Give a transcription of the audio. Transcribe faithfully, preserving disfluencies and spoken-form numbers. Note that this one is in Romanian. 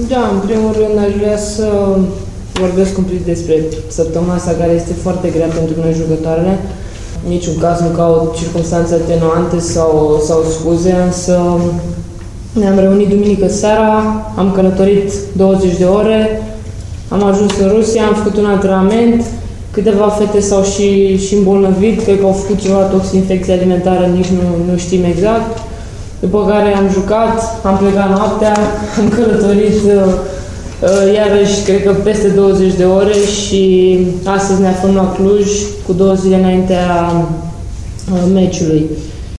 Da, în primul rând aș vrea să vorbesc un pic despre săptămâna asta care este foarte grea pentru noi jucătoarele. În niciun caz nu caut circunstanțe atenuante sau, sau scuze, însă ne-am reunit duminică seara, am călătorit douăzeci de ore, am ajuns în Rusia, am făcut un antrenament, câteva fete s-au și, și îmbolnăvit, cred că au făcut ceva toxinfecție alimentară, nici nu, nu știm exact. După care am jucat, am plecat noaptea, am călătorit uh, iarăși, cred că peste douăzeci de ore și astăzi ne aflăm la Cluj cu două zile înaintea uh, meciului.